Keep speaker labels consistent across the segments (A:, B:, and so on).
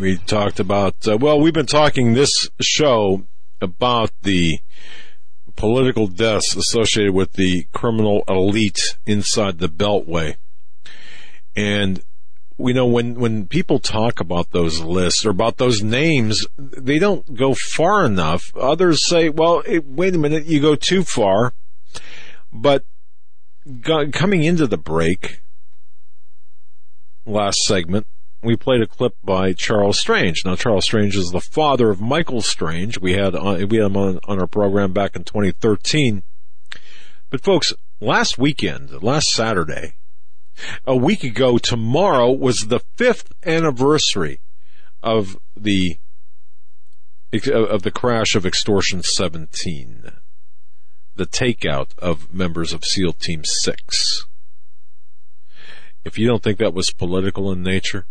A: we talked about, we've been talking this show about the political deaths associated with the criminal elite inside the Beltway. And we know when people talk about those lists or about those names, they don't go far enough. Others say, well, wait a minute, you go too far. But coming into the break, last segment, we played a clip by Charles Strange. Now, Charles Strange is the father of Michael Strange. We had him on our program back in 2013. But folks, last Saturday, a week ago tomorrow, was the 5th anniversary of the crash of Extortion 17, the takeout of members of SEAL Team 6. If you don't think that was political in nature,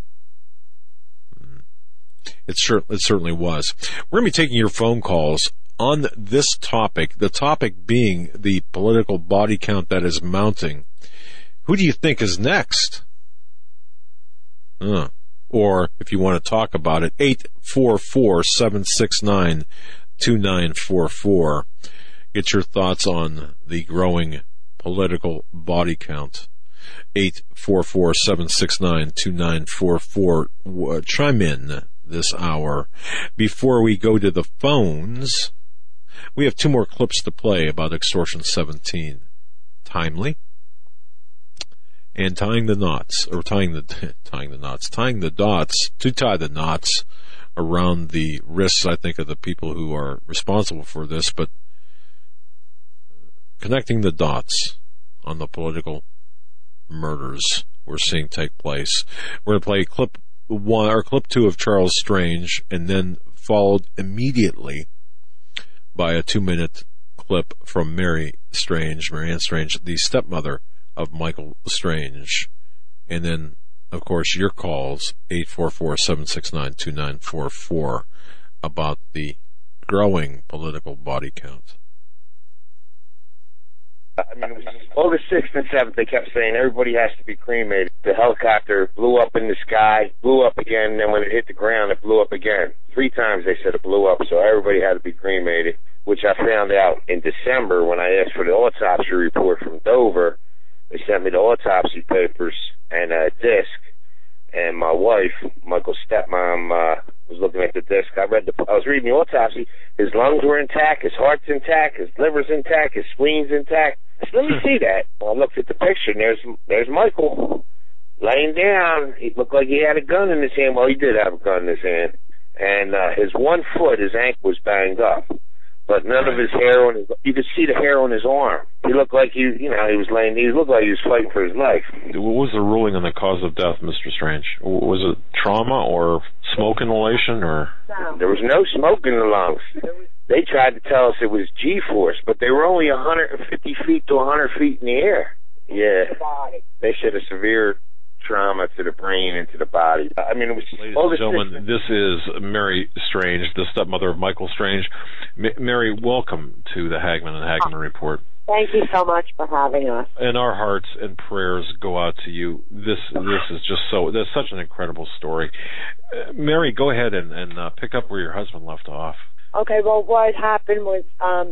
A: it certainly was. We're going to be taking your phone calls on this topic, the topic being the political body count that is mounting. Who do you think is next? Or, if you want to talk about it, 844-769-2944. Get your thoughts on the growing political body count. 844-769-2944. Chime in this hour. Before we go to the phones, we have 2 more clips to play about Extortion 17. Timely. And tying the dots to tie the knots around the wrists, I think, of the people who are responsible for this, but connecting the dots on the political murders we're seeing take place. We're going to play clip 2 of Charles Strange, and then followed immediately by a 2-minute clip from Marianne Strange, the stepmother of Michael Strange. And then, of course, your calls, 844-769-2944, about the growing political body count.
B: I mean, it was August 6th and 7th, they kept saying everybody has to be cremated. The helicopter blew up in the sky, blew up again, and then when it hit the ground, it blew up again. 3 times they said it blew up, so everybody had to be cremated, which I found out in December when I asked for the autopsy report from Dover. They sent me the autopsy papers and a disc, and my wife, Michael's stepmom, was looking at the disc. I was reading the autopsy. His lungs were intact, his heart's intact, his liver's intact, his spleen's intact. I said, let me see that. Well, I looked at the picture, and there's Michael laying down. He looked like he had a gun in his hand. Well, he did have a gun in his hand. And his one foot, his ankle was banged up. But none of his hair on his, you could see the hair on his arm. He looked like he looked like he was fighting for his life.
A: What was the ruling on the cause of death, Mr. Strange? Was it trauma or smoke inhalation or?
B: There was no smoke in the lungs. They tried to tell us it was G-force, but they were only 150 feet to 100 feet in the air. Yeah. They said a severe trauma to the brain and to the body. I mean, it was...
A: Ladies and gentlemen, this is Mary Strange, the stepmother of Michael Strange. Mary, welcome to the Hagman and Hagman Report.
C: Thank you so much for having us.
A: And our hearts and prayers go out to you. This is just that's such an incredible story. Mary, go ahead and pick up where your husband left off.
C: Okay, well, what happened was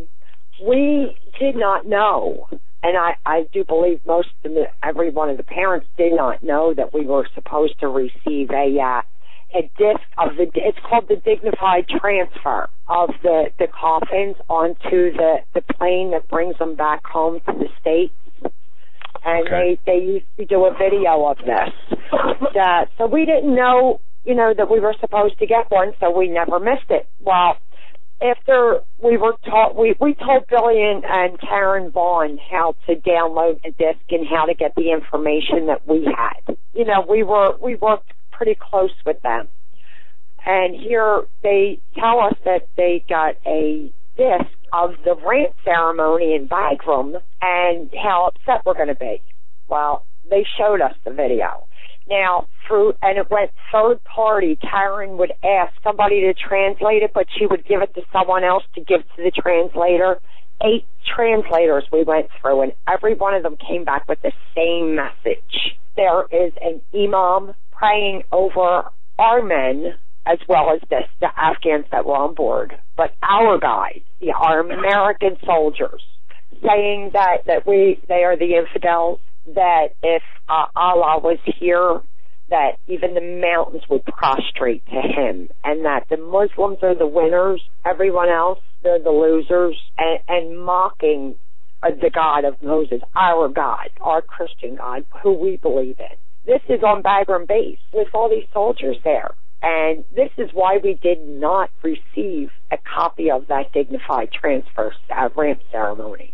C: we did not know, and I do believe every one of the parents did not know that we were supposed to receive a disc of it's called the dignified transfer of the coffins onto the plane that brings them back home to the States. And okay. they used to do a video of this. So we didn't know, that we were supposed to get one, so we never missed it. Well, after we were taught, we told Billy and Karen Vaughn how to download the disc and how to get the information that we had. We worked pretty close with them. And here they tell us that they got a disc of the rant ceremony in Bagram and how upset we're going to be. Well, they showed us the video. Now, and it went third party. Karen would ask somebody to translate it, but she would give it to someone else to give to the translator. 8 translators we went through, and every one of them came back with the same message. There is an imam praying over our men as well as the Afghans that were on board, but our guys, our American soldiers, saying that they are the infidels, that if Allah was here, that even the mountains would prostrate to him, and that the Muslims are the winners, everyone else, they're the losers, and mocking the God of Moses, our God, our Christian God, who we believe in. This is on Bagram Base with all these soldiers there. And this is why we did not receive a copy of that dignified transfer ramp ceremony.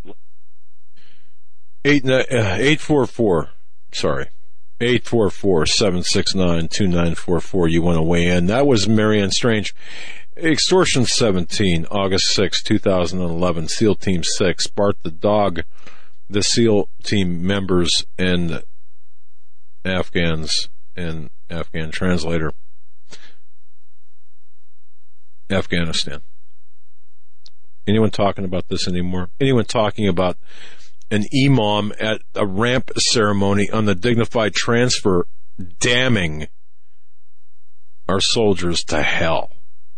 A: 844-769-2944. You want to weigh in. That was Marianne Strange. Extortion 17, August 6, 2011, SEAL Team 6, Bart the dog, the SEAL Team members, and Afghans, and Afghan translator. Afghanistan. Anyone talking about this anymore? Anyone talking about an imam at a ramp ceremony on the dignified transfer damning our soldiers to hell?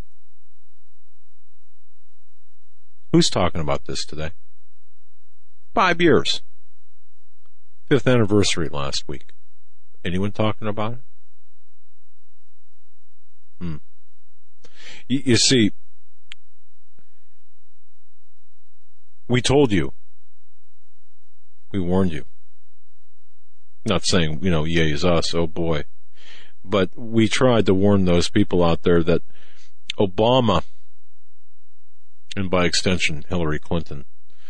A: Who's talking about this today? 5 years. 5th anniversary last week. Anyone talking about it? You see, we told you. We warned you. Not saying, yay is us, oh boy. But we tried to warn those people out there that Obama, and by extension, Hillary Clinton,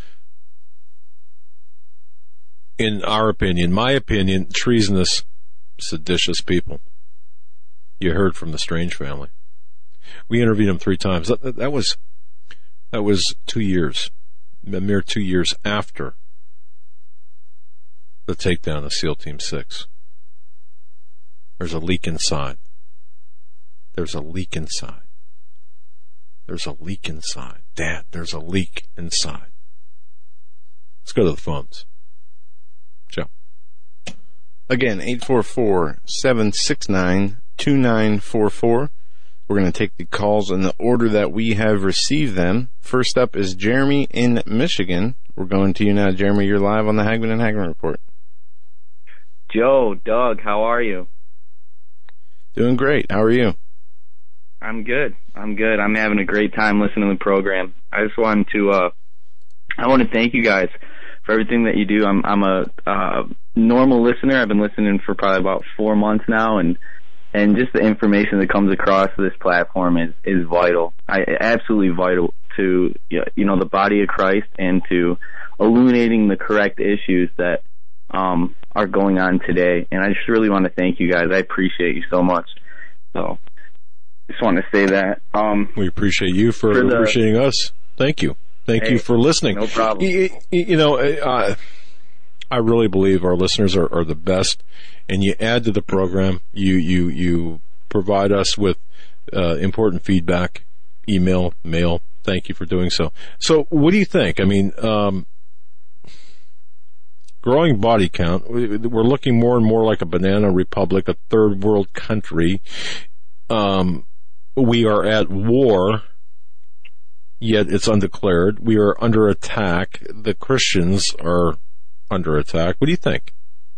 A: in our opinion, my opinion, treasonous, seditious people. You heard from the Strange family. We interviewed them 3 times. That was 2 years, a mere 2 years after the takedown of SEAL Team 6. There's a leak inside. There's a leak inside. There's a leak inside. Dad, there's a leak inside. Let's go to the phones. Joe.
D: Again, 844-769-2944. We're going to take the calls in the order that we have received them. First up is Jeremy in Michigan. We're going to you now, Jeremy. You're live on the Hagman and Hagman Report.
E: Joe, Doug, how are you?
D: Doing great. How are you?
E: I'm good. I'm having a great time listening to the program. I just wanted to, I want to thank you guys for everything that you do. I'm a normal listener. I've been listening for probably about 4 months now, and just the information that comes across this platform is vital. Absolutely vital to the body of Christ and to illuminating the correct issues that are going on today. And I just really want to thank you guys. I appreciate you so much. So just want to say that.
A: We appreciate you for appreciating us. Thank you. Thank you for listening.
E: No problem.
A: I really believe our listeners are the best, and you add to the program. You provide us with important feedback, email, mail. Thank you for doing so. So, what do you think? I mean, growing body count. We're looking more and more like a banana republic, a third world country. We are at war, yet it's undeclared. We are under attack. The Christians are under attack. What do you think?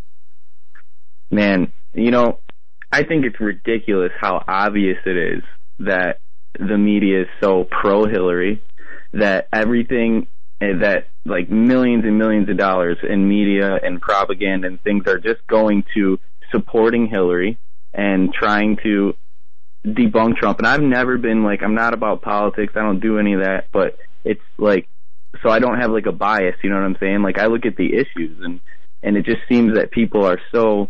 E: Man, I think it's ridiculous how obvious it is that the media is so pro-Hillary, that everything, that like millions and millions of dollars in media and propaganda and things are just going to supporting Hillary and trying to debunk Trump. And I've never been I'm not about politics. I don't do any of that, but it's so I don't have a bias, you know what I'm saying? I look at the issues and it just seems that people are so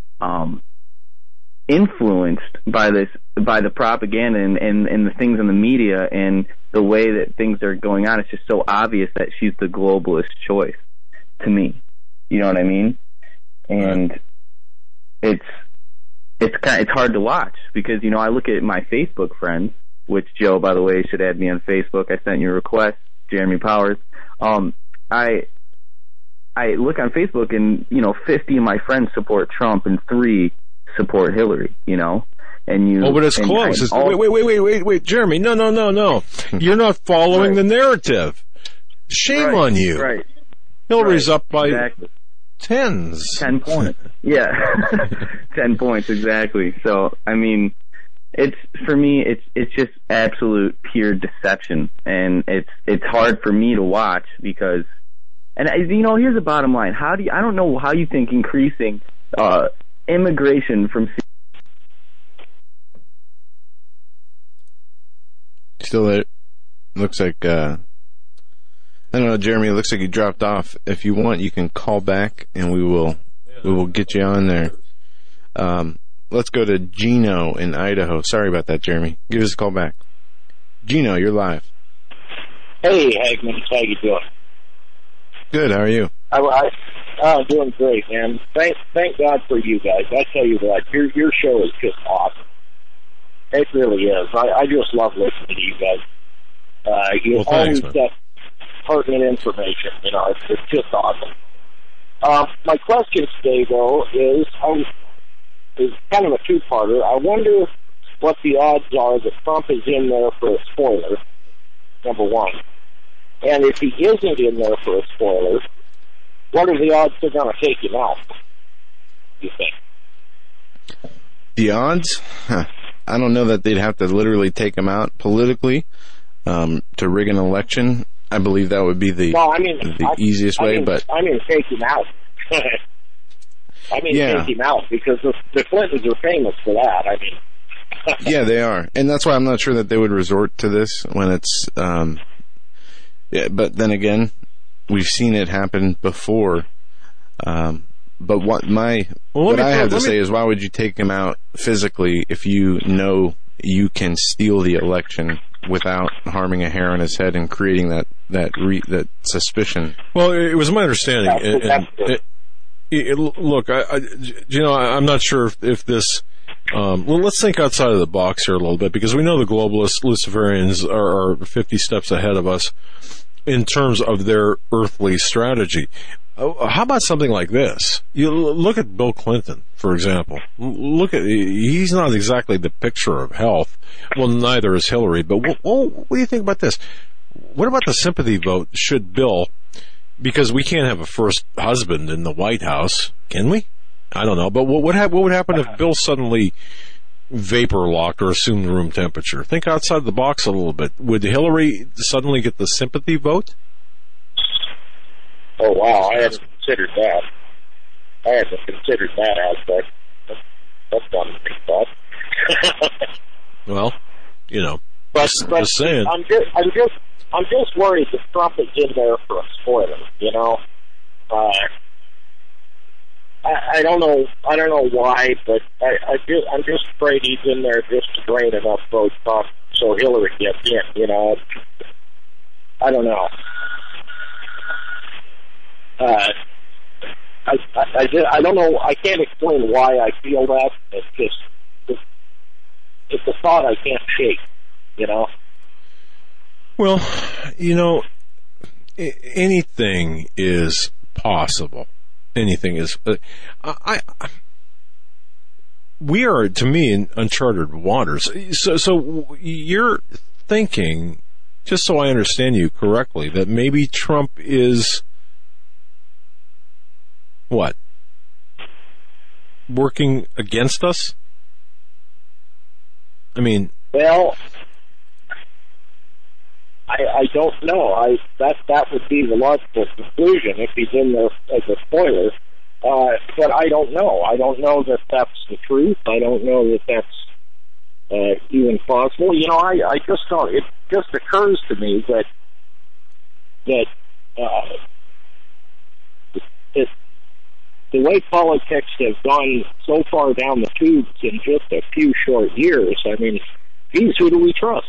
E: influenced by the propaganda and the things in the media and the way that things are going on. It's just so obvious that she's the globalist choice to me. You know what I mean? And it's hard to watch because, I look at my Facebook friends, which Joe, by the way, should add me on Facebook. I sent you a request, Jeremy Powers. I look on Facebook and, 50 of my friends support Trump and 3 support Hillary, and you.
A: Oh, but it's close. Wait, Jeremy. No. You're not following the narrative. Shame on you.
E: Right.
A: Hillary's up by tens.
E: 10 points. Yeah. 10 points, exactly. So, I mean, for me, it's just absolute pure deception. And it's hard for me to watch because, and here's the bottom line. I don't know how you think increasing, immigration from
D: Still there. Looks like, I don't know, Jeremy, it looks like you dropped off. If you want, you can call back and we will get you on there. Let's go to Gino in Idaho. Sorry about that, Jeremy. Give us a call back. Gino, you're live.
F: Hey, Hagman, how you doing?
D: Good, how are you?
F: I'm doing great, man. Thank God for you guys. I tell you what, your show is just awesome. It really is. I just love listening to you guys. You always get pertinent information. It's just awesome. My question today, though, is kind of a two-parter. I wonder what the odds are that Trump is in there for a spoiler, number one. And if he isn't in there for a spoiler, what are the odds they're going to take him out, you think?
D: The odds? I don't know that they'd have to literally take him out politically to rig an election. I believe that would be the easiest way. But
F: I mean, take him out. Take him out because the Clintons are famous for that. I mean,
D: yeah, they are, and that's why I'm not sure that they would resort to this when it's. But then again, we've seen it happen before. But what I have to say is, why would you take him out physically if you know you can steal the election without harming a hair on his head and creating that suspicion?
A: Well, it was my understanding. Look, I'm not sure if this. Let's think outside of the box here a little bit, because we know the globalists, Luciferians, are 50 steps ahead of us in terms of their earthly strategy. How about something like this? You look at Bill Clinton, for example. He's not exactly the picture of health. Well, neither is Hillary. But what do you think about this? What about the sympathy vote? Should Bill, because we can't have a first husband in the White House, can we? I don't know. But what would happen if Bill suddenly vapor locked or assumed room temperature? Think outside the box a little bit. Would Hillary suddenly get the sympathy vote?
F: Oh, wow, I hadn't considered that. aspect. That's not a big thought.
A: Well,
F: but
A: just saying.
F: I'm just worried that Trump is in there for a spoiler, I don't know why, but I'm just afraid he's in there just to drain enough votes off so Hillary gets in, I don't know. I don't know. I can't explain why I feel that. It's a thought I can't shake.
A: Well, anything is possible. Anything is. We are, to me, in uncharted waters. So you're thinking, just so I understand you correctly, that maybe Trump is. What? Working against us? I mean...
F: Well, I don't know. That would be the logical conclusion if he's in there as a spoiler. But I don't know. I don't know that that's the truth. I don't know that that's even possible. I just don't... It just occurs to me that the way politics have gone so far down the tubes in just a few short years, I mean, geez, who do we trust,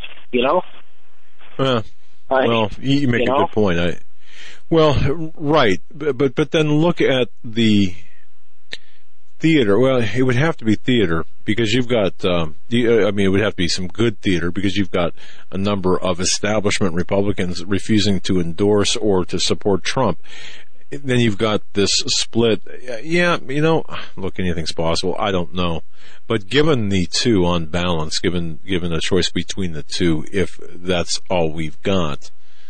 A: Well, you make a good point. Right. But then look at the theater. Well, it would have to be theater because you've got, it would have to be some good theater because you've got a number of establishment Republicans refusing to endorse or to support Trump. then you've got this split. Yeah, look, anything's possible. I don't know. But given the two on balance, given a choice between the two, if that's all we've got,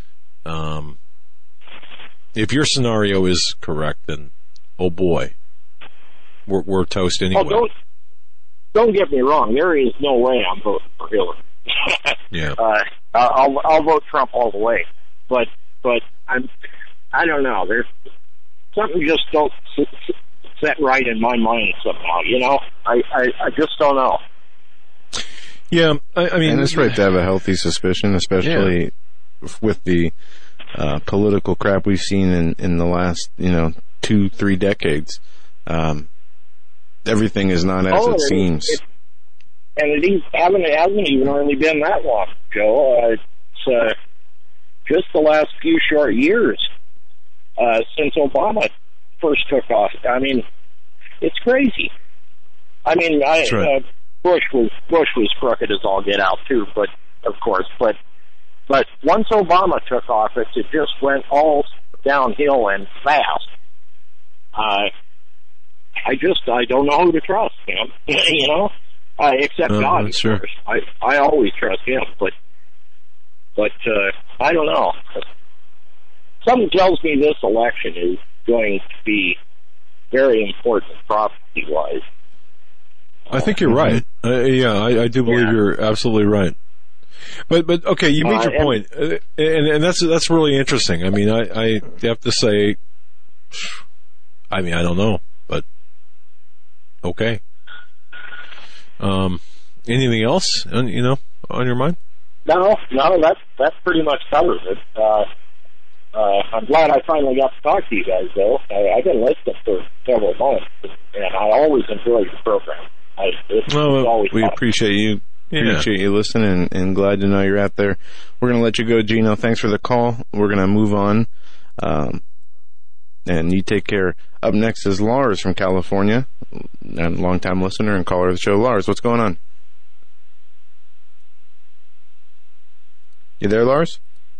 A: if your scenario is correct, then, oh boy, we're toast anyway.
F: Oh, don't get me wrong. There is no way I'm voting for Hillary.
A: Yeah.
F: I'll vote Trump all the way. But I don't know. There's something just don't set right in my mind somehow. I just don't know.
A: Yeah, I mean,
D: and it's right to have a healthy suspicion, especially with the political crap we've seen in the last 2-3 decades. Everything is not as it seems.
F: And it hasn't even really been that long, Joe. It's just the last few short years since Obama first took off. I mean, it's crazy. I mean,
A: right.
F: Bush was crooked as all get out too, but of course, but once Obama took office, it just went all downhill and fast. I don't know who to trust, man. Except God, of
A: sure.
F: course. I always trust him, but I don't know. Something tells me this election is going to be very important prophecy-wise.
A: I think you're right. I do believe you're absolutely right. But okay, you made your point, and that's really interesting. I mean, I have to say, I mean, I don't know, but okay. Anything else, on your mind?
F: No, that's pretty much covers it. I'm glad I finally got to talk to you guys, though. I've been listening for several months, and I always enjoy the program.
D: We appreciate you. Appreciate you listening, and glad to know you're out there. We're going to let you go, Gino. Thanks for the call. We're going to move on, and you take care. Up next is Lars from California, a longtime listener and caller of the show. Lars, what's going on? You there, Lars?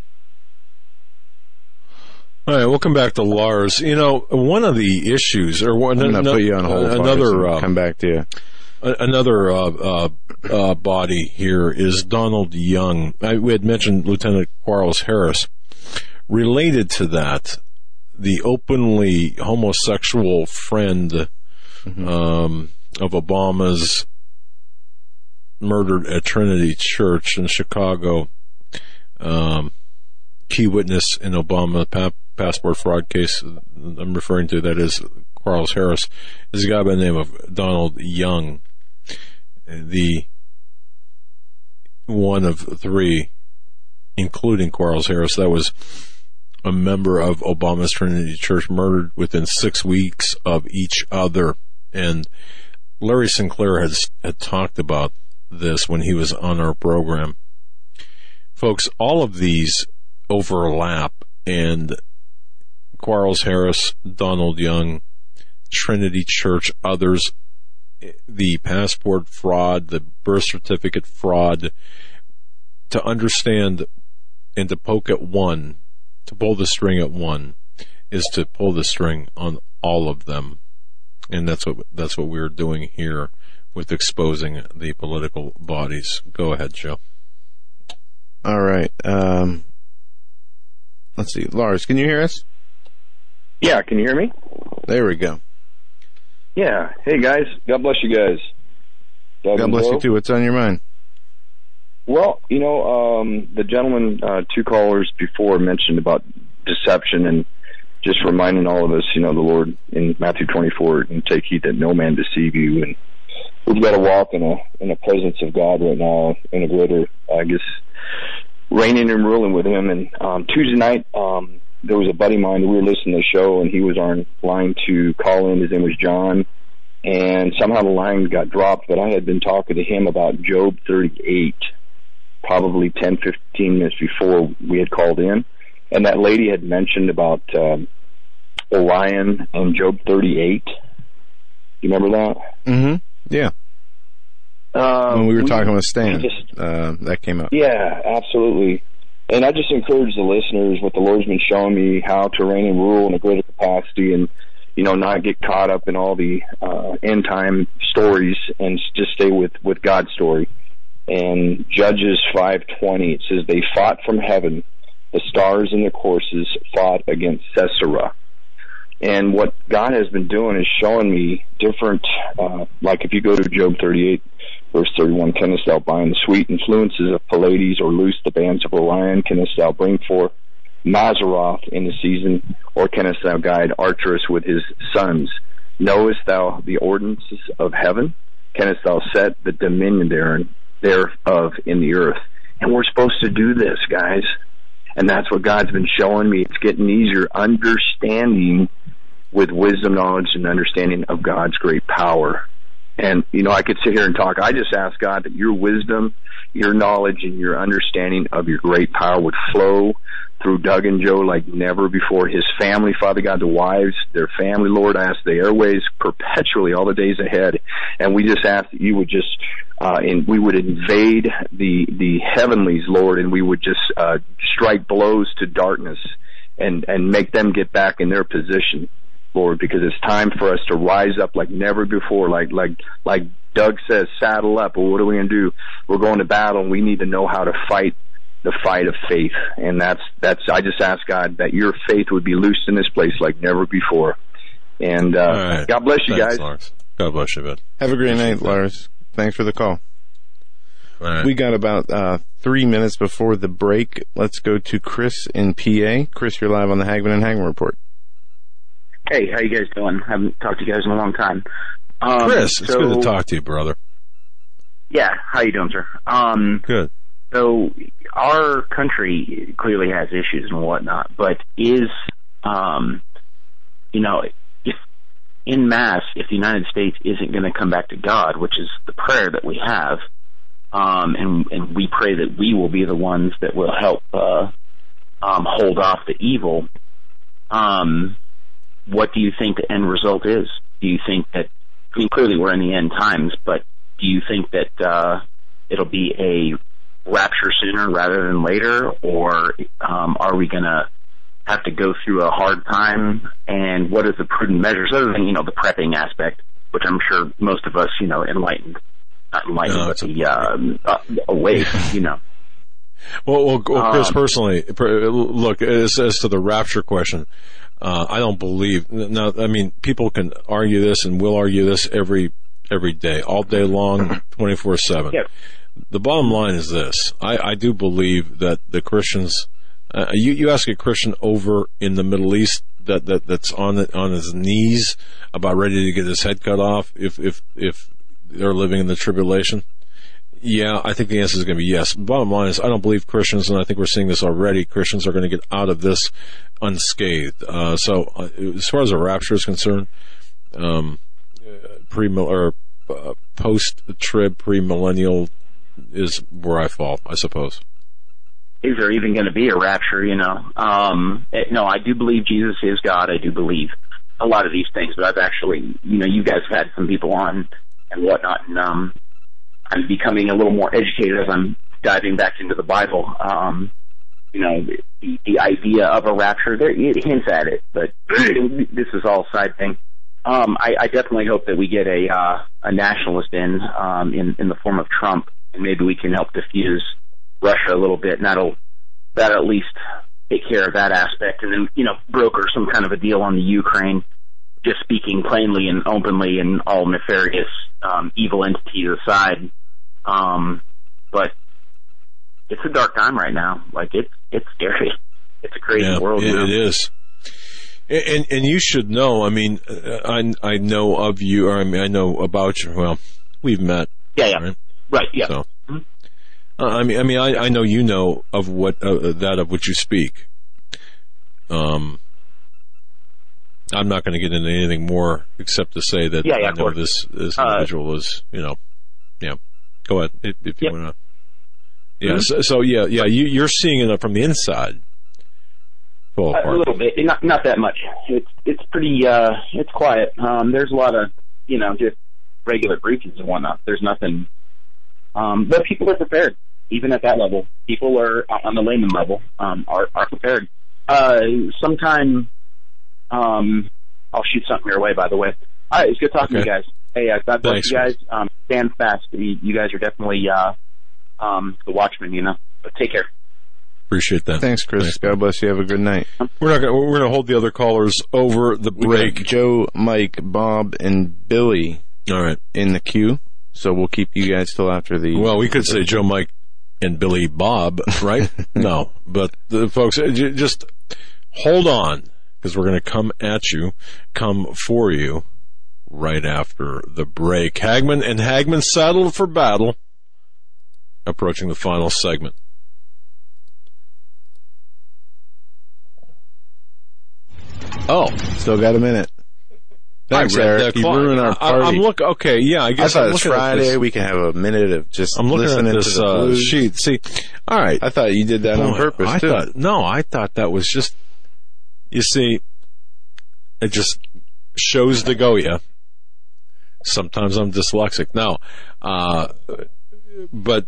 A: All right, we'll come back to Lars. One of the issues, or
D: I'm going to put you on hold.
A: Another
D: come back to you.
A: Another body here is Donald Young. We had mentioned Lieutenant Quarles Harris. Related to that, the openly homosexual friend of Obama's murdered at Trinity Church in Chicago, key witness in Obama passport fraud case I'm referring to, that is Quarles Harris, is a guy by the name of Donald Young, the one of three, including Quarles Harris, that was a member of Obama's Trinity Church, murdered within 6 weeks of each other. And Larry Sinclair had talked about this when he was on our program. Folks, all of these overlap, and Quarles Harris, Donald Young, Trinity Church, others, the passport fraud, the birth certificate fraud, to understand and to poke at one, to pull the string at one, is to pull the string on all of them. And that's what we're doing here with exposing the political bodies. Go ahead, Joe.
D: All right. Let's see. Lars, can you hear us?
G: Yeah, can you hear me?
D: There we go.
G: Yeah. Hey, guys. God bless you guys.
D: God bless you, too. What's on your mind?
G: Well, the gentleman, two callers before, mentioned about deception, and just reminding all of us, the Lord in Matthew 24, and take heed that no man deceive you. And we've got to walk in a presence of God right now, in a greater, reigning and ruling with Him. And Tuesday night, there was a buddy of mine, we were listening to the show, and he was on line to call in. His name was John, and somehow the line got dropped, but I had been talking to him about Job 38, probably 10, 15 minutes before we had called in, and that lady had mentioned about Orion and Job 38. You remember that?
D: Mm-hmm. Yeah. When we were talking with Stan, that came up.
G: Yeah, absolutely. And I just encourage the listeners, what the Lord's been showing me, how to reign and rule in a greater capacity, and not get caught up in all the end time stories, and just stay with God's story. And Judges 5:20, it says, they fought from heaven, the stars in their courses fought against Sisera. And what God has been doing is showing me different, like if you go to Job 38, verse 31, canst thou bind the sweet influences of Pleiades, or loose the bands of Orion? Canst thou bring forth Mazzaroth in the season, or canst thou guide Arcturus with his sons? Knowest thou the ordinances of heaven? Canst thou set the dominion thereof in the earth? And we're supposed to do this, guys. And that's what God's been showing me. It's getting easier, understanding with wisdom, knowledge, and understanding of God's great power. And, I could sit here and talk. I just ask God that your wisdom, your knowledge, and your understanding of your great power would flow through Doug and Joe like never before. His family, Father God, the wives, their family, Lord, I ask the airways perpetually all the days ahead. And we just ask that you would just, and we would invade the heavenlies, Lord, and we would just strike blows to darkness and make them get back in their position, Lord, because it's time for us to rise up like never before. Like Doug says, saddle up. Well, what are we going to do? We're going to battle, and we need to know how to fight the fight of faith. And that's I just ask God that your faith would be loosed in this place like never before. And right. God bless you.
A: Thanks,
G: guys.
A: Lars. God bless you, bud.
D: Have a great night, Lars. Thanks for the call.
A: Right.
D: We got about 3 minutes before the break. Let's go to Chris in PA. Chris, you're live on the Hagman and Hagman Report.
H: Hey, how you guys doing? I haven't talked to you guys in a long time.
A: Chris, it's good to talk to you, brother.
H: Yeah, how you doing, sir?
A: Good.
H: So our country clearly has issues and whatnot, but is, if en masse, if the United States isn't going to come back to God, which is the prayer that we have, and we pray that we will be the ones that will help hold off the evil, what do you think the end result is? Do you think that, clearly we're in the end times, but do you think that it'll be a rapture sooner rather than later, or are we going to have to go through a hard time? And what is the prudent measures, other than, the prepping aspect, which I'm sure most of us, awake,
A: Well, Chris, personally, look, as to the rapture question, I don't believe. Now, I mean, people can argue this and will argue this every day, all day long, 24/7.
H: Yeah.
A: The bottom line is this: I do believe that the Christians. You ask a Christian over in the Middle East that's on his knees about ready to get his head cut off if they're living in the tribulation. Yeah, I think the answer is going to be yes. Bottom line is, I don't believe Christians, and I think we're seeing this already, Christians are going to get out of this unscathed. So, as far as the rapture is concerned, post-trib, pre-millennial is where I fall, I suppose.
H: Is there even going to be a rapture, No, I do believe Jesus is God. I do believe a lot of these things, but I've actually, you guys have had some people on and whatnot, and I'm becoming a little more educated as I'm diving back into the Bible. The idea of a rapture, it hints at it, but this is all side thing. I definitely hope that we get a nationalist in the form of Trump, and maybe we can help diffuse Russia a little bit, and that'll at least take care of that aspect, and then, broker some kind of a deal on the Ukraine, just speaking plainly and openly, and all nefarious, evil entities aside. But it's a dark time right now. Like, it's scary. It's a crazy world.
A: It is. And you should know, I mean, I know of you, or I know about you. Well, we've met.
H: Yeah. Right, yeah.
A: So, I know of what, of which you speak. I'm not going to get into anything more except to say that I know this individual is, Go ahead if you want to. Yeah. Mm-hmm. So you're seeing it from the inside.
H: A little bit, not that much. It's pretty. It's quiet. There's a lot of just regular briefings and whatnot. There's nothing. But people are prepared. even at that level, people are on the layman level are prepared. Sometime, I'll shoot something your way. By the way, all right, it's good talking to you guys. Hey, God bless you guys. Stand fast. You guys are definitely the watchmen. But take care.
A: Appreciate that.
D: Thanks, Chris. God bless you. Have a good night.
A: We're gonna hold the other callers over the break.
D: Joe, Mike, Bob, and Billy.
A: All right,
D: in the queue. So we'll keep you guys till after the.
A: Well, we could say Joe, Mike, and Billy, Bob, right? No, but folks, just hold on, because we're going to come for you right after the break. Hagman and Hagman saddled for battle, approaching the final segment. Oh,
D: still got a minute. Thanks, Eric. You ruined our party.
A: Okay, yeah, I guess
D: I thought it's Friday. We can have a minute of just listening
A: at this,
D: to the blues.
A: Sheet. See, all right.
D: I thought you did that on purpose, too.
A: I thought that was just, you see, it just shows the Goya. Sometimes I'm dyslexic. No, but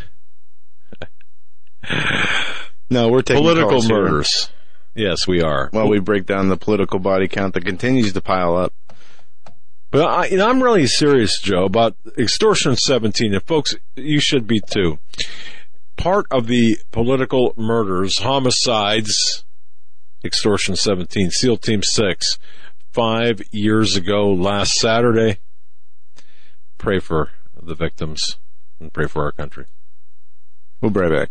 D: no, we're taking
A: political murders. Yes, we are.
D: Well, we break down the political body count that continues to pile up.
A: But I'm really serious, Joe, about Extortion 17, and folks, you should be too. Part of the political murders, homicides, Extortion 17, SEAL Team 6, 5 years ago, last Saturday. Pray for the victims and pray for our country.
D: We'll be right back.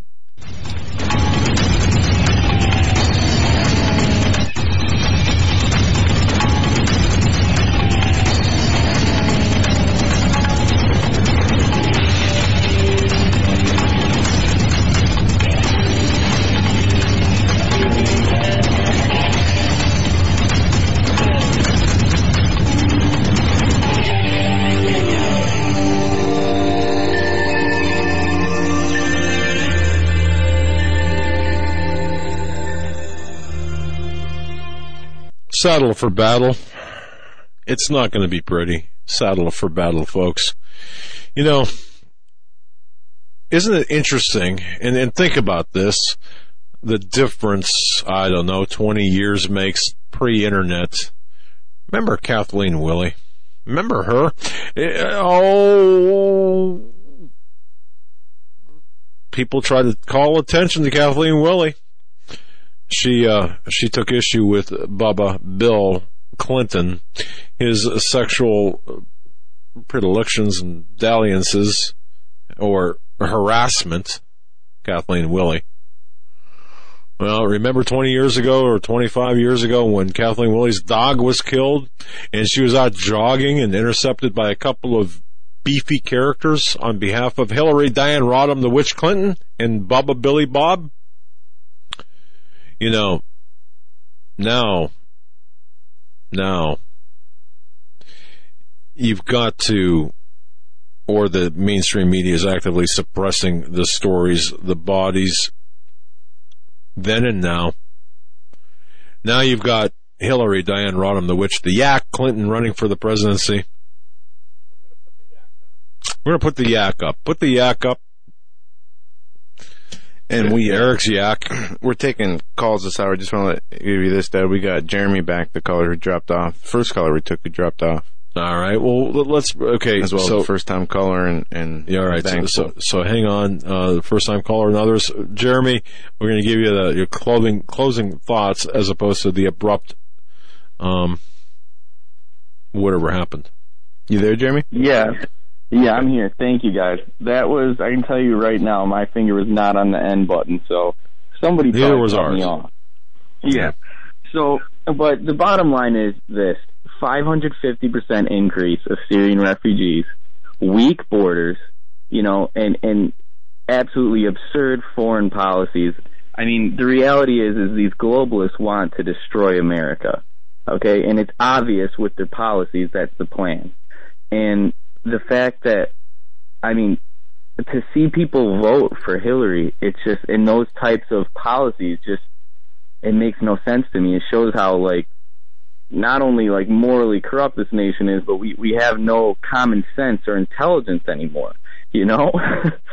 A: Saddle for battle. It's not going to be pretty. Saddle for battle, folks. You know, isn't it interesting? And think about this. The difference, 20 years makes pre-internet. Remember Kathleen Willey? Remember her? People try to call attention to Kathleen Willey. She took issue with Bubba Bill Clinton, his sexual predilections and dalliances, or harassment, Kathleen Willey. Well, remember 20 years ago or 25 years ago when Kathleen Willey's dog was killed and she was out jogging and intercepted by a couple of beefy characters on behalf of Hillary Diane Rodham, the Witch Clinton, and Bubba Billy Bob? You know, now, you've got to, or the mainstream media is actively suppressing the stories, the bodies, then and now. Now you've got Hillary, Diane Rodham, the witch, the yak, Clinton running for the presidency. We're going to put the yak up. Put the yak up. And Eric's yak.
D: We're taking calls this hour. Just want to give you this, Dad. We got Jeremy back, the caller who dropped off. First caller we took who dropped off.
A: All right. Well, okay.
D: As well as the first-time caller and
A: yeah, all right. So hang on. The first-time caller and others. Jeremy, we're going to give you your closing thoughts as opposed to the abrupt, whatever happened.
D: You there, Jeremy?
E: Yeah, I'm here. Thank you, guys. That was, I can tell you right now, my finger was not on the end button, so somebody probably cut me off. Yeah. So, but the bottom line is this: 550% increase of Syrian refugees, weak borders, and absolutely absurd foreign policies. I mean, the reality is these globalists want to destroy America, okay? And it's obvious with their policies that's the plan. And the fact that, to see people vote for Hillary, it's just, in those types of policies, it makes no sense to me. It shows how, not only, morally corrupt this nation is, but we have no common sense or intelligence anymore,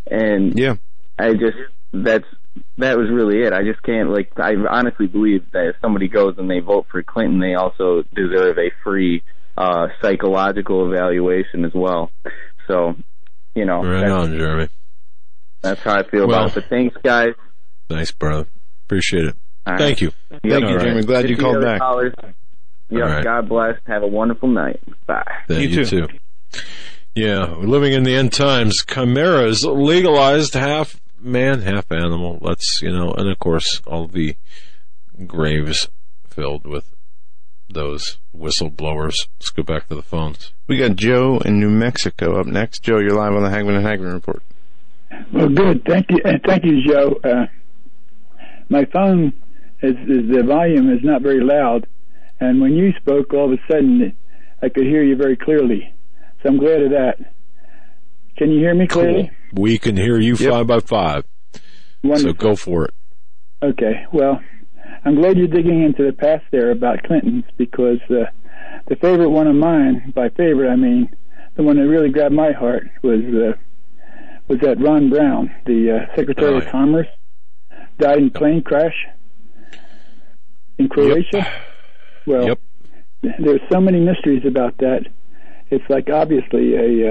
E: And
D: Yeah.
E: that was really it. I just can't, I honestly believe that if somebody goes and they vote for Clinton, they also deserve a free psychological evaluation as well. So,
A: Right on, Jeremy.
E: That's how I feel about it. But thanks, guys.
A: Thanks, brother. Appreciate it.
E: All
A: Thank you.
D: Thank you, Jeremy. Glad you called back.
E: Yep,
A: All right.
E: God bless. Have a wonderful night. Bye.
A: You too. Yeah, we're living in the end times. Chimeras legalized, half man, half animal. Let's, and of course, all the graves filled with those whistleblowers. Let's go back to the phones.
D: We got Joe in New Mexico up next. Joe, you're live on the Hagman and Hagman Report.
I: Well, good. Thank you, Joe. My phone the volume is not very loud, and when you spoke, all of a sudden I could hear you very clearly. So I'm glad of that. Can you hear me clearly?
A: Cool. We can hear you 5 by 5.
I: Wonderful.
A: So go for it.
I: Okay. Well, I'm glad you're digging into the past there about Clinton's, because the favorite one of mine, by favorite I mean the one that really grabbed my heart, was that Ron Brown, the Secretary of Commerce, died in plane crash in Croatia.
A: Yep.
I: Well, there's so many mysteries about that. It's like obviously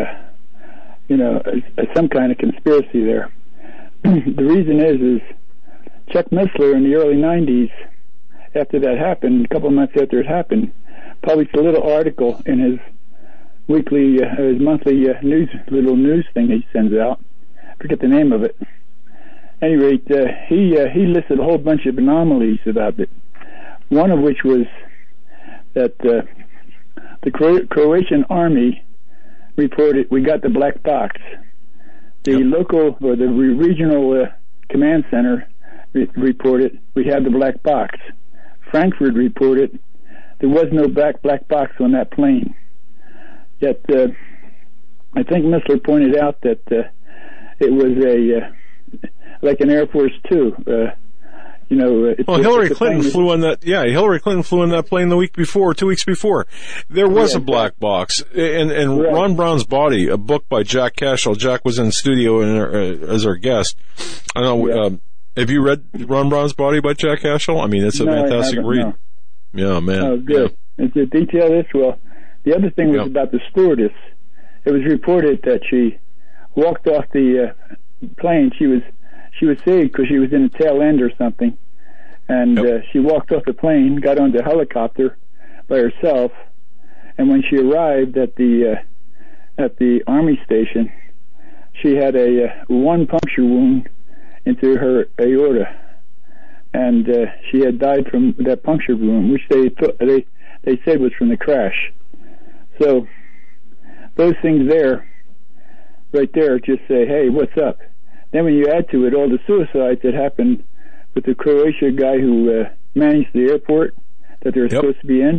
I: some kind of conspiracy there. The reason is Chuck Missler in the early 90s, after that happened, a couple of months after it happened, published a little article in his weekly, his monthly little news thing he sends out. I forget the name of it. At any rate, he listed a whole bunch of anomalies about it. One of which was that the Croatian army reported we got the black box. The local or the regional command center reported we had the black box. Frankfurt reported there was no black box on that plane. Yet I think Missler pointed out that it was like an Air Force Two.
A: Hillary Clinton flew on that. Yeah, Hillary Clinton flew in that plane the week before, 2 weeks before. There was a black box, and right. Ron Brown's Body, a book by Jack Cashel. Jack was in studio as our guest. I don't know. Have you read Ron Brown's Body by Jack Cashel? I mean, it's a fantastic read. No. Yeah, man.
I: Oh, good.
A: Yeah.
I: And to detail this, well, the other thing was about the stewardess. It was reported that she walked off the plane. She was saved because she was in the tail end or something, and she walked off the plane, got on the helicopter by herself, and when she arrived at the army station, she had one puncture wound into her aorta, and she had died from that puncture wound, which they said was from the crash. So those things right there, just say, hey, what's up? Then when you add to it all the suicides that happened with the Croatia guy who managed the airport that they're supposed to be in.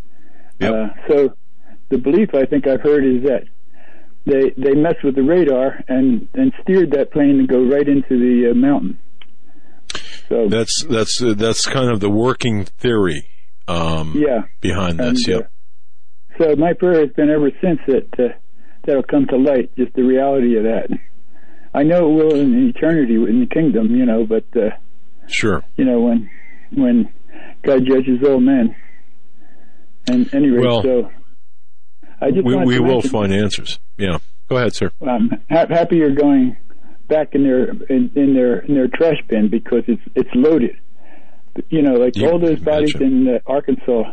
I: So the belief I think I've heard is that they messed with the radar and steered that plane to go right into the mountain. So
A: that's kind of the working theory behind this.
I: So my prayer has been ever since that that'll come to light, just the reality of that. I know it will in eternity in the kingdom, but
A: sure,
I: when God judges all men. And anyway, so I just
A: we will find answers. Yeah, go ahead, sir.
I: I'm happy you're going back in their trash bin because it's loaded. All those bodies in Arkansas.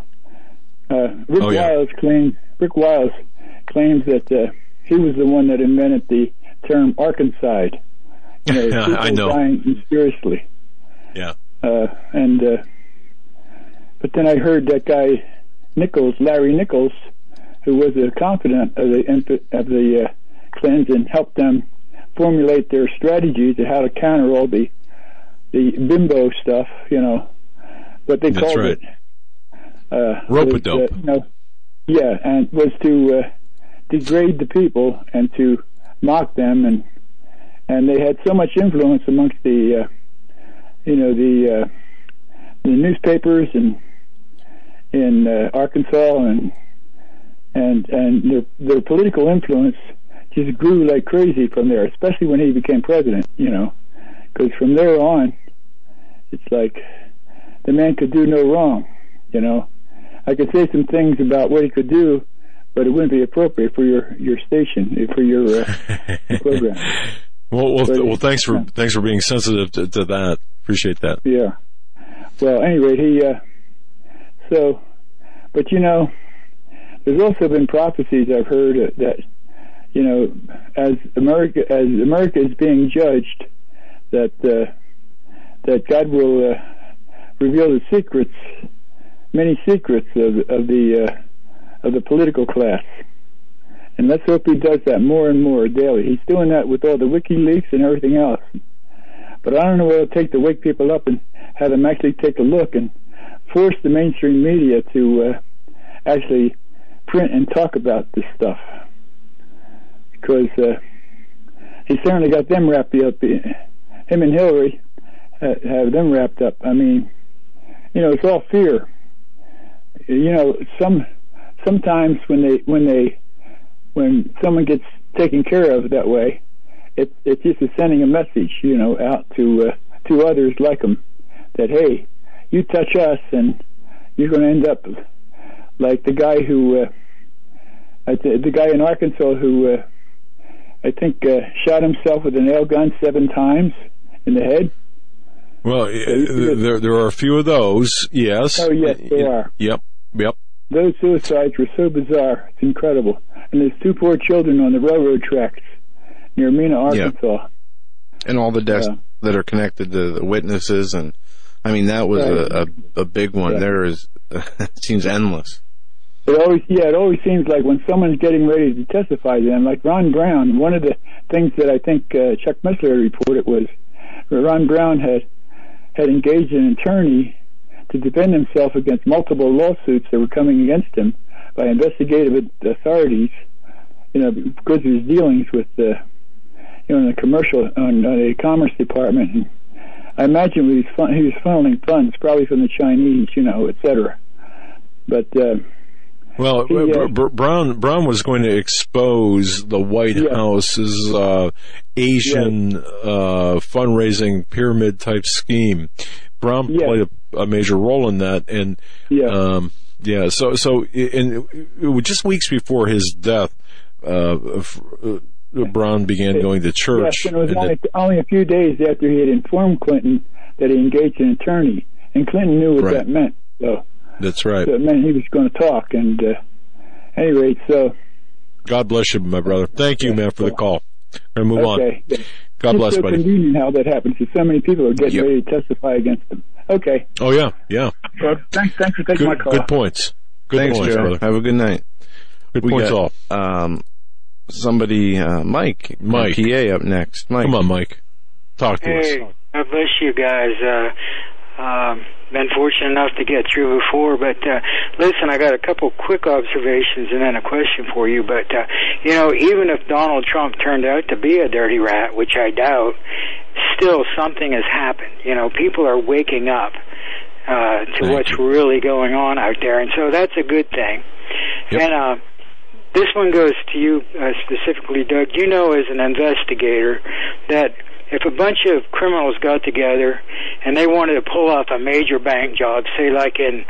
I: Rick Wiles claims that he was the one that invented the term Arkancide.
A: I know.
I: Dying mysteriously.
A: Yeah.
I: But then I heard that guy Larry Nichols, who was a confidant of the Clintons and helped them formulate their strategies to how to counter all the bimbo stuff. What they called it.
A: Rope-a-dope.
I: And was to degrade the people and to mock them, and they had so much influence amongst the newspapers in Arkansas and their political influence just grew like crazy from there, especially when he became president, you know, because from there on, it's like the man could do no wrong, you know. I could say some things about what he could do, but it wouldn't be appropriate for your station, for your program.
A: Well, thanks for being sensitive to that. Appreciate that.
I: Yeah. Well, anyway, but you know, there's also been prophecies I've heard that, you know, as America is being judged, that God will reveal the secrets, many secrets of the political class. And let's hope he does that more and more daily. He's doing that with all the WikiLeaks and everything else. But I don't know what it'll take to wake people up and have them actually take a look and force the mainstream media to actually print and talk about this stuff. Because he certainly got them wrapped up. Him and Hillary have them wrapped up. I mean, you know, it's all fear. You know, sometimes when someone gets taken care of that way, it's just sending a message, you know, out to others like them, that hey, you touch us and you're going to end up like the guy in Arkansas who I think shot himself with a nail gun 7 times in the head.
A: Well, there are a few of those, yes.
I: Oh yes, there are.
A: Yep.
I: Those suicides were so bizarre, it's incredible. And there's 2 poor children on the railroad tracks near Mena, Arkansas.
D: Yeah. And all the deaths that are connected to the witnesses, and I mean that was a big one. There is it seems endless.
I: It always seems like when someone's getting ready to testify to them, like Ron Brown, one of the things that I think Chuck Missler reported was Ron Brown had engaged an attorney to defend himself against multiple lawsuits that were coming against him by investigative authorities, you know, because of his dealings with the Commerce Department. And I imagine he was funneling funds, probably from the Chinese, you know, etc. But Brown
A: was going to expose the White House's Asian fundraising pyramid type scheme. Brown played a major role in that, and So just weeks before his death, Brown began going to church.
I: Yes, and it was only a few days after he had informed Clinton that he engaged an attorney, and Clinton knew what that meant. So
A: that's right.
I: So it meant he was going to talk, and anyway, so.
A: God bless you, my brother. Thank you, man, for the call. We're going to move on. God bless, buddy.
I: It's so convenient how that happens. So many people are getting ready to testify against him. Okay.
A: Oh, yeah.
I: So, thanks for taking my call.
A: Good points. Thanks,
D: Joe.
A: brother.
D: Have a good night.
A: Good points all.
D: Somebody, Mike, PA up next. Mike.
A: Come on, Mike. Talk to us.
J: Hey, God bless you guys. Been fortunate enough to get through before, but listen, I got a couple quick observations and then a question for you. But you know, even if Donald Trump turned out to be a dirty rat, which I doubt, still something has happened. You know, people are waking up to what's really going on out there, and so that's a good thing. Yep. And this one goes to you specifically, Doug. You know, as an investigator, that if a bunch of criminals got together and they wanted to pull off a major bank job, say like in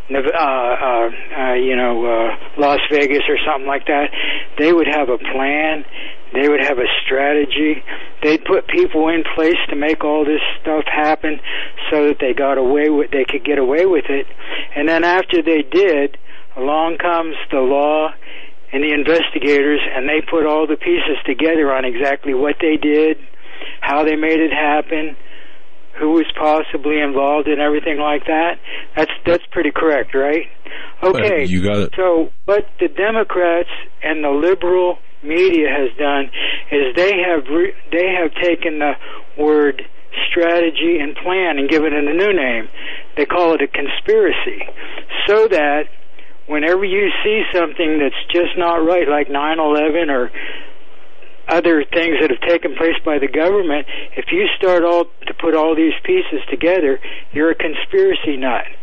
J: Las Vegas or something like that, they would have a plan, they would have a strategy, they'd put people in place to make all this stuff happen so that they could get away with it. And then after they did, along comes the law and the investigators, and they put all the pieces together on exactly what they did, how they made it happen, who was possibly involved in everything like that. That's pretty correct, right? Okay.
A: You got it.
J: So what the Democrats and the liberal media has done is they have taken the word strategy and plan and given it a new name. They call it a conspiracy, so that whenever you see something that's just not right, like 9/11 or other things that have taken place by the government, if you start to put all these pieces together, you're a conspiracy nut.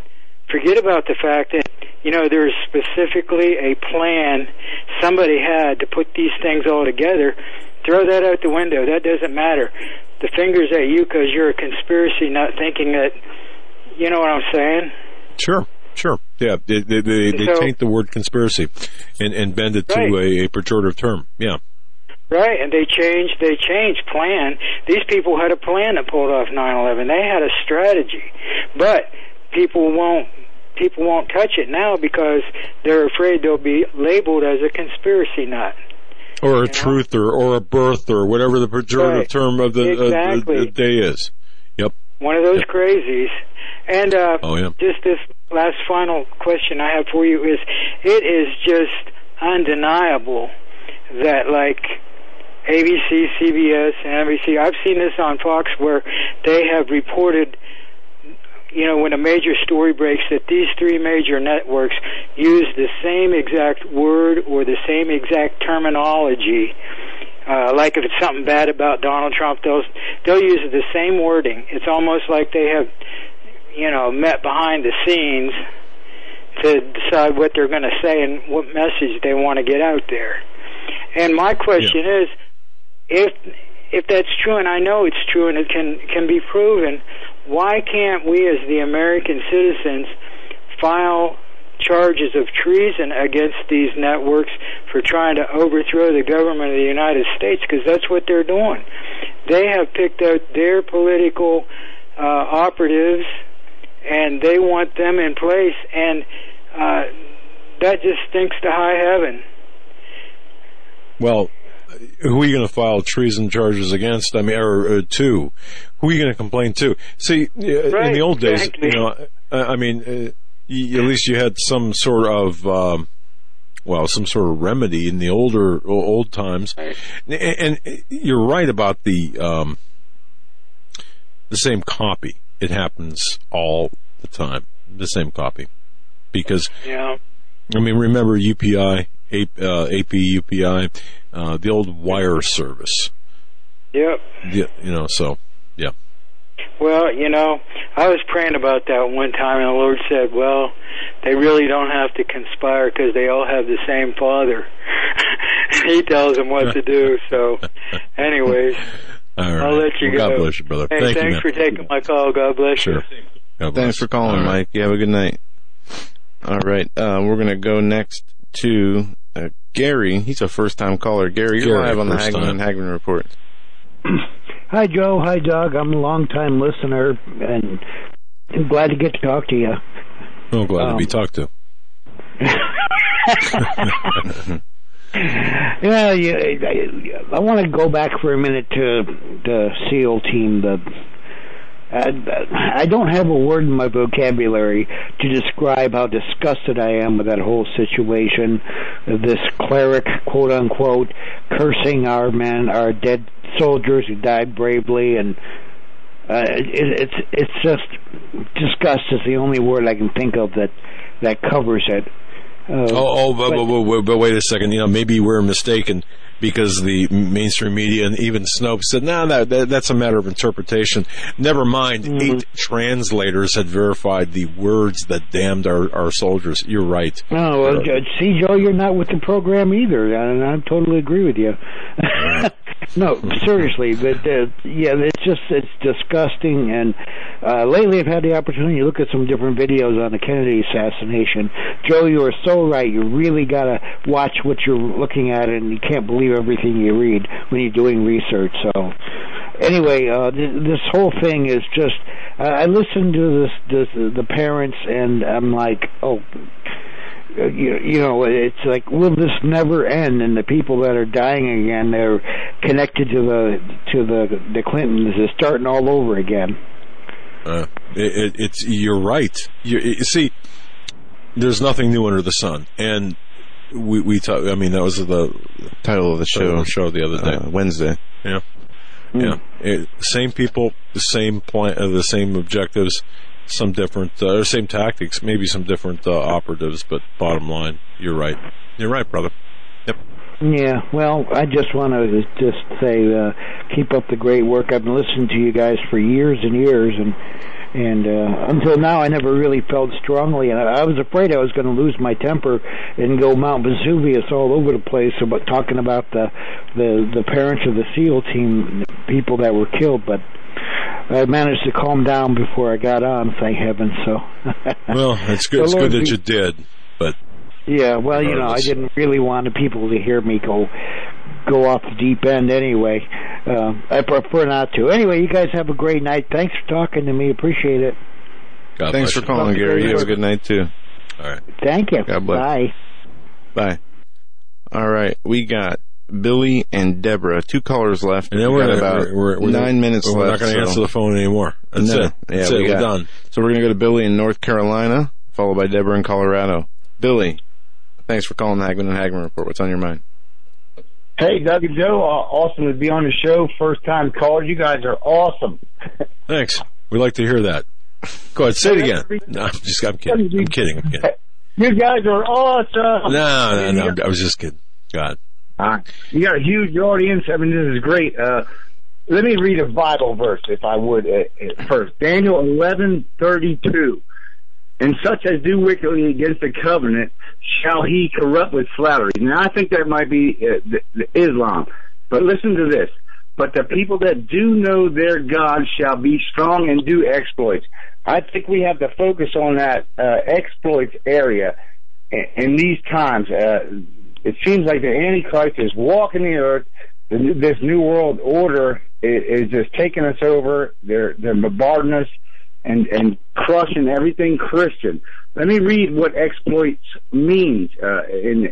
J: forget about the fact that, there's specifically a plan somebody had to put these things all together. Throw that out the window. That doesn't matter. The finger's at you because you're a conspiracy, not thinking that, you know what I'm saying?
A: Sure. Yeah, they taint the word conspiracy and bend it to a pejorative term. Yeah.
J: Right, and they changed plan. These people had a plan that pulled off 9/11. They had a strategy, but people won't touch it now because they're afraid they'll be labeled as a conspiracy nut.
A: Or a truth or a birth or whatever the pejorative term of the day is. Yep.
J: One of those crazies. And just this last final question I have for you is, it is just undeniable that like ABC, CBS, and NBC, I've seen this on Fox where they have reported, when a major story breaks, that these three major networks use the same exact word or the same exact terminology. Like if it's something bad about Donald Trump, they'll use the same wording. It's almost like they have, met behind the scenes to decide what they're going to say and what message they want to get out there. And my question is, if that's true, and I know it's true and it can be proven, why can't we as the American citizens file charges of treason against these networks for trying to overthrow the government of the United States? Because that's what they're doing. They have picked out their political operatives, and they want them in place, and that just stinks to high heaven.
A: Well, who are you going to file treason charges against? I mean, or to? Who are you going to complain to? See, in the old days, at least you had some sort of, some sort of remedy in the old times. And you're right about the same copy. It happens all the time. The same copy, because remember UPI. AP, UPI, the old wire service.
J: Yep.
A: Yeah.
J: Well, I was praying about that one time, and the Lord said, well, they really don't have to conspire because they all have the same Father. He tells them what to do. So, anyways,
A: all right.
J: I'll let you go.
A: God bless you, brother.
J: Hey, thanks for taking my call. God bless you.
D: Thanks for calling, Mike. You have a good night. All right. We're going to go next to Gary. He's a first-time caller. Gary, you're live on the Hagman and Hagman Report.
K: Hi, Joe. Hi, Doug. I'm a long-time listener, and I'm glad to get to talk to you.
A: Oh, glad to be talked to.
K: I want to go back for a minute to the SEAL team. I don't have a word in my vocabulary to describe how disgusted I am with that whole situation. This cleric, quote unquote, cursing our men, our dead soldiers who died bravely, and it's just disgust is the only word I can think of that covers it.
A: But wait a second. Maybe we're mistaken because the mainstream media and even Snopes said, no, that's a matter of interpretation. Never mind, 8 translators had verified the words that damned our soldiers. You're right.
K: Oh, well, see, Joe, you're not with the program either, and I totally agree with you. No, seriously, but it's disgusting. And lately, I've had the opportunity to look at some different videos on the Kennedy assassination. Joe, you are so right. You really got to watch what you're looking at, and you can't believe everything you read when you're doing research. So, anyway, this whole thing is just. I listened to the parents, and I'm like, oh. It's like, will this never end? And the people that are dying again, they're connected to the Clintons, is starting all over again.
A: You're right. You see, there's nothing new under the sun, and we talk. I mean, that was the
D: title of the show
A: the other day,
D: Wednesday.
A: Yeah, yeah. Same people, the same plan, the same objectives. Some different, same tactics, maybe some different operatives, but bottom line, you're right. You're right, brother. Yep.
K: Yeah, well, I just want to say keep up the great work. I've been listening to you guys for years and years, and And until now, I never really felt strongly, and I was afraid I was going to lose my temper and go Mount Vesuvius all over the place about talking about the parents of the SEAL team, people that were killed. But I managed to calm down before I got on, thank heaven. So,
A: well, it's good. It's good that you did. But
K: yeah, well, you know, I didn't really want the people to hear me go off the deep end anyway. I prefer not to. Anyway, you guys have a great night. Thanks for talking to me. Appreciate it.
D: Thanks for calling, Gary. You have a good night, too.
A: All right.
K: Thank you.
D: God bless.
K: Bye.
D: Bye. All right. We got Billy and Deborah. 2 callers left.
A: And then
D: we're about 9 minutes left.
A: We're not going to answer the phone anymore. That's it. That's it. We're done.
D: So we're going to go to Billy in North Carolina, followed by Deborah in Colorado. Billy, thanks for calling the Hagman and Hagman Report. What's on your mind?
L: Hey, Doug and Joe, awesome to be on the show. First time caller. You guys are awesome.
A: Thanks. We like to hear that. Go ahead, say it again. No, I'm kidding. I'm kidding.
L: You guys are awesome.
A: No. I was just kidding. God.
L: You got a huge audience. I mean, this is great. Let me read a Bible verse, if I would, first. Daniel 11:32. And such as do wickedly against the covenant shall he corrupt with flattery. Now, I think that might be the Islam. But listen to this. But the people that do know their God shall be strong and do exploits. I think we have to focus on that exploits area in these times. It seems like the Antichrist is walking the earth. This New World Order is just taking us over. They're bombarding us and crushing everything Christian. Let me read what exploits means in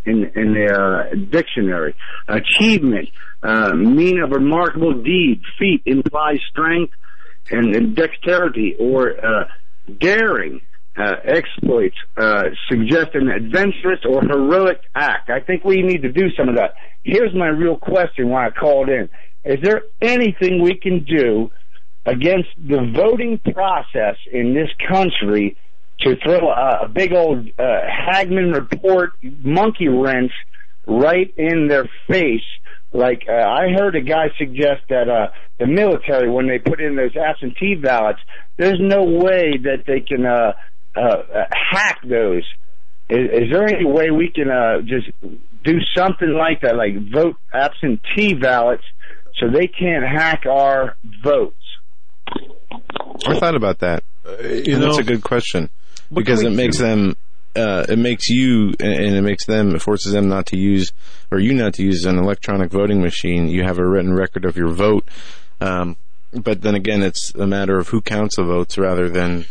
L: the dictionary. Achievement, mean a remarkable deed. Feat implies strength and dexterity or daring. Exploits suggest an adventurous or heroic act. I think we need to do some of that. Here's my real question why I called in. Is there anything we can do against the voting process in this country to throw a big old Hagman Report monkey wrench right in their face? Like, I heard a guy suggest that the military, when they put in those absentee ballots, there's no way that they can hack those. Is there any way we can just do something like that, like vote absentee ballots so they can't hack our votes?
D: I thought about that. That's a good question because it makes them, it makes you, and it makes them, it forces them not to use, or you not to use an electronic voting machine. You have a written record of your vote, but then again, it's a matter of who counts the votes rather than,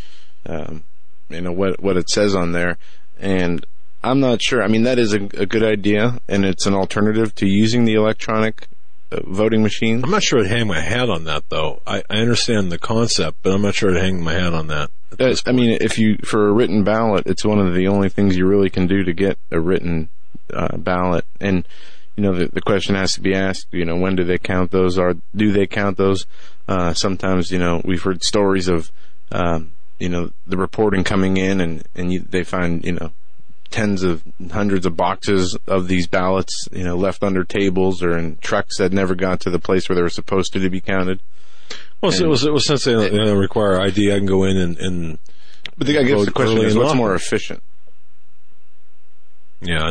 D: what it says on there. And I'm not sure. I mean, that is a good idea, and it's an alternative to using the electronic voting machine.
A: I'm not sure I'd hang my hat on that, though. I understand the concept, but I'm not sure I'd hang my hat on that.
D: I mean, for a written ballot, it's one of the only things you really can do to get a written ballot. And, the question has to be asked, when do they count those, or do they count those? Sometimes, we've heard stories of, the reporting coming in and they find, tens of hundreds of boxes of these ballots, left under tables or in trucks that never got to the place where they were supposed to be counted.
A: Well, so it was since they don't require ID, I can go in and
D: but I guess the question is, what's more efficient?
A: Yeah,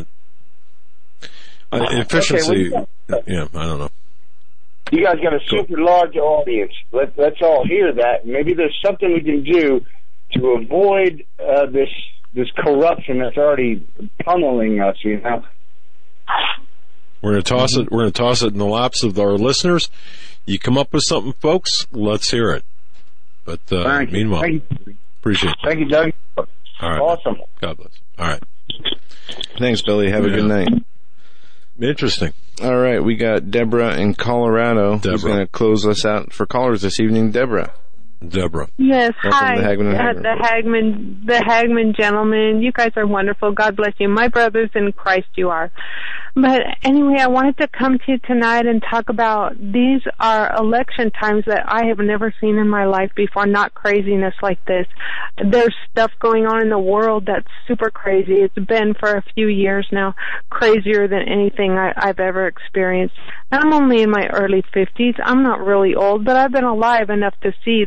A: efficiency. I don't know.
L: You guys got a super large audience. Let's all hear that. Maybe there's something we can do to avoid this corruption that's already pummeling us,
A: We're going to toss it. We're going to toss it in the laps of our listeners. You come up with something, folks. Let's hear it. But meanwhile, appreciate it.
L: Thank you, Doug.
A: All right.
L: Awesome.
A: God bless. All right.
D: Thanks, Billy. Have a good night.
A: Interesting.
D: All right. We got Deborah in Colorado who's going to close us out for callers this evening. Deborah.
M: Yes, hi.
D: The
M: Hagman gentlemen. You guys are wonderful. God bless you. My brothers in Christ you are. But anyway, I wanted to come to you tonight and talk about these are election times that I have never seen in my life before, not craziness like this. There's stuff going on in the world that's super crazy. It's been for a few years now, crazier than anything I've ever experienced. I'm only in my early 50s. I'm not really old, but I've been alive enough to see the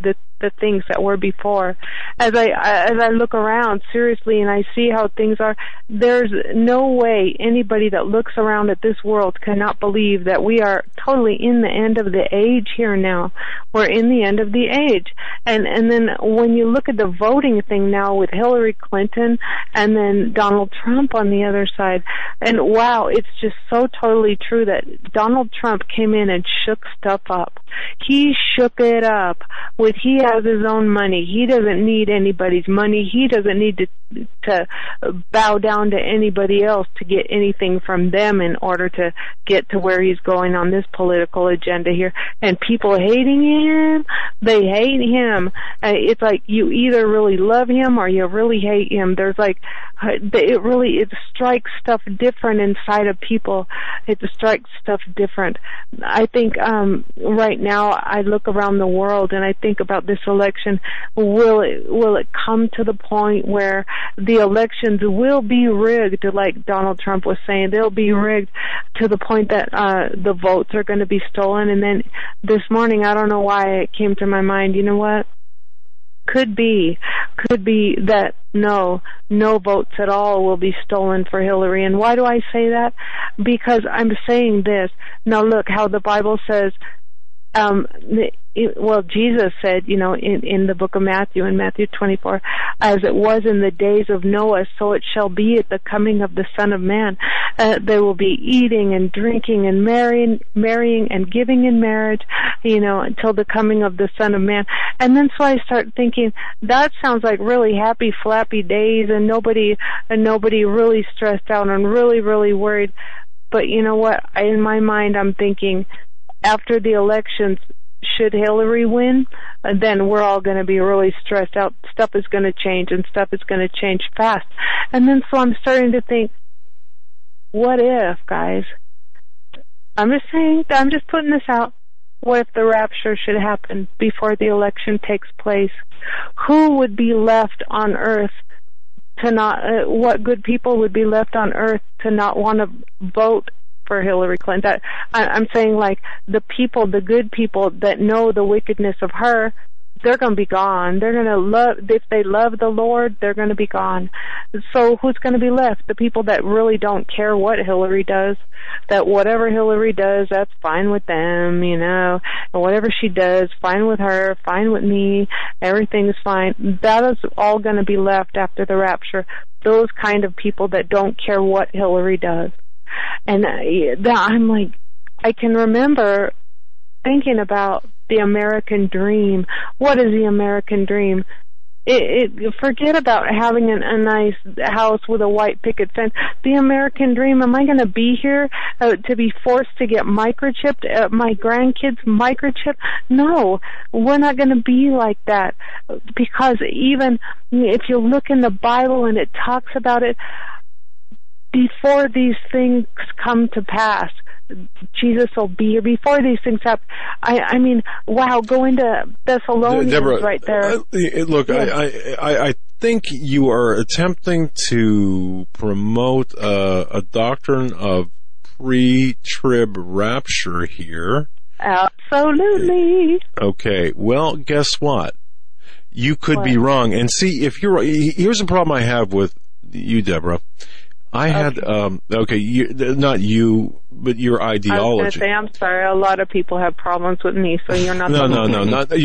M: the things that were before. As I look around seriously and I see how things are, there's no way anybody that looks around at this world cannot believe that we are totally in the end of the age here now. We're in the end of the age. And then when you look at the voting thing now with Hillary Clinton and then Donald Trump on the other side, and wow, it's just so totally true that Donald Trump came in and shook stuff up. He shook it up with, he has his own money. He doesn't need anybody's money. He doesn't need to bow down to anybody else to get anything from them in order to get to where he's going on this political agenda here. And people hating him, they hate him. It's like you either really love him or you really hate him. There's like, it strikes stuff different inside of people. It strikes stuff different. I think right now I look around the world and I think about this election. Will it come to the point where the elections will be rigged, like Donald Trump was saying? They'll be rigged to the point that the votes are going to be stolen. And then this morning, I don't know why it came to my mind, you know what? Could be that no votes at all will be stolen for Hillary. And why do I say that? Because I'm saying this. Now look how the Bible says, Jesus said, in the book of Matthew, in Matthew 24, as it was in the days of Noah, so it shall be at the coming of the Son of Man. They will be eating and drinking and marrying and giving in marriage, until the coming of the Son of Man. And then so I start thinking, that sounds like really happy, flappy days and nobody really stressed out and really, really worried. But you know what? In my mind, I'm thinking, after the elections, should Hillary win, then we're all going to be really stressed out. Stuff is going to change, and stuff is going to change fast. And then so I'm starting to think, what if, guys? I'm just putting this out. What if the rapture should happen before the election takes place? Who would be left on earth to not, what good people would be left on earth to not want to vote for Hillary Clinton? I'm saying, like, the good people that know the wickedness of her, they're going to be gone. They're going to if they love the Lord, they're going to be gone. So who's going to be left? The people that really don't care what Hillary does, that whatever Hillary does, that's fine with them, and whatever she does, fine with her, fine with me, everything's fine. That is all going to be left after the rapture. Those kind of people that don't care what Hillary does. And I'm like, I can remember thinking about the American dream. What is the American dream? Forget about having a nice house with a white picket fence. The American dream, am I going to be here to be forced to get microchipped, my grandkids microchipped? No, we're not going to be like that. Because even if you look in the Bible and it talks about it, before these things come to pass, Jesus will be here. Before these things happen, I mean, wow, go into Thessalonians, Deborah, right there.
A: Look, yes. I think you are attempting to promote a doctrine of pre-trib rapture here.
M: Absolutely.
A: Okay, well, guess what? You could be wrong. And see, if you're, here's the problem I have with you, Deborah. I had, not you, but your ideology.
M: I was going to say, I'm sorry, a lot of people have problems with me, so you're not.
A: No, not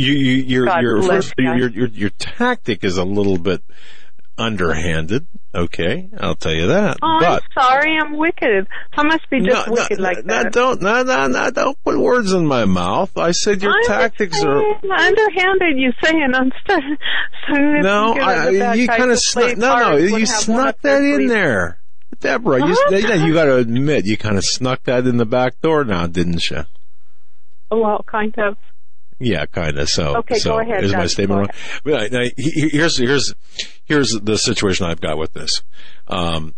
A: your tactic is a little bit underhanded. Okay, I'll tell you that.
M: Oh, but, I'm sorry, I'm wicked. I must be just wicked like that.
A: Don't put words in my mouth. I said your tactics are
M: underhanded. You saying I'm starting.
A: You kind of snuck. You snuck that in there, Deborah. You got to admit, you kind of snuck that in the back door now, didn't you?
M: Well, kind of.
A: Yeah, kind of. So,
M: okay, go ahead.
A: Is my statement wrong? Here's the situation I've got with this. On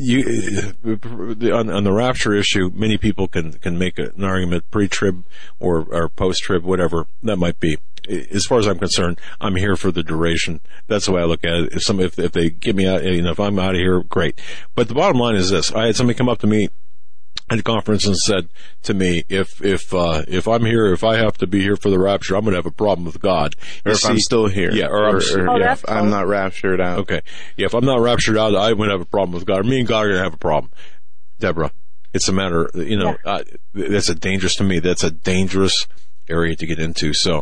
A: the rapture issue, many people can make an argument pre-trib or post-trib, whatever that might be. As far as I'm concerned, I'm here for the duration. That's the way I look at it. If they get me out, if I'm out of here, great. But the bottom line is this: I had somebody come up to me at the conference and said to me, if I'm here, if I have to be here for the rapture, I'm going to have a problem with God.
D: Or if I'm still here.
A: Yeah,
D: if I'm not raptured out.
A: Okay. Yeah, if I'm not raptured out, I would have a problem with God. Me and God are going to have a problem. Deborah, it's a matter, that's dangerous to me. That's a dangerous area to get into. So,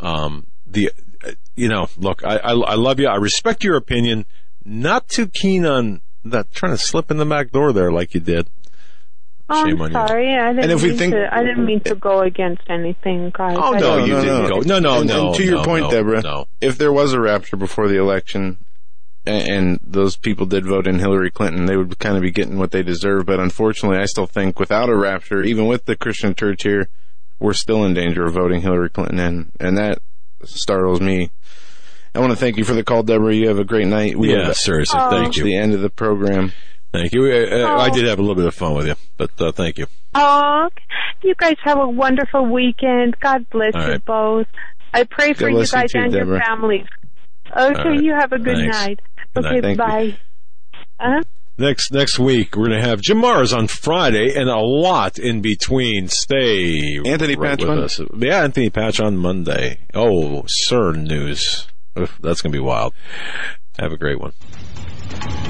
A: look, I love you. I respect your opinion. Not too keen on that trying to slip in the back door there like you did.
M: Oh,
A: Shame
M: I'm
A: on
M: sorry.
A: you.
M: I didn't mean to go against anything, guys.
A: Oh, no, you didn't go. No.
D: And to your point, Deborah, if there was a rapture before the election and those people did vote in Hillary Clinton, they would kind of be getting what they deserve. But unfortunately, I still think without a rapture, even with the Christian church here, we're still in danger of voting Hillary Clinton in. And that startles me. I want to thank you for the call, Deborah. You have a great night.
A: Seriously. Thank you.
D: The end of the program.
A: Thank you. I did have a little bit of fun with you, but thank you.
M: Oh, you guys have a wonderful weekend. God bless you both. I pray for you guys and your families. Okay, you have a good night. Okay, bye.
A: Next week, we're going to have Jim Mars on Friday and a lot in between. Stay
D: Anthony Patch
A: with us. Yeah, Anthony Patch on Monday. Oh, CERN news. That's going to be wild. Have a great one.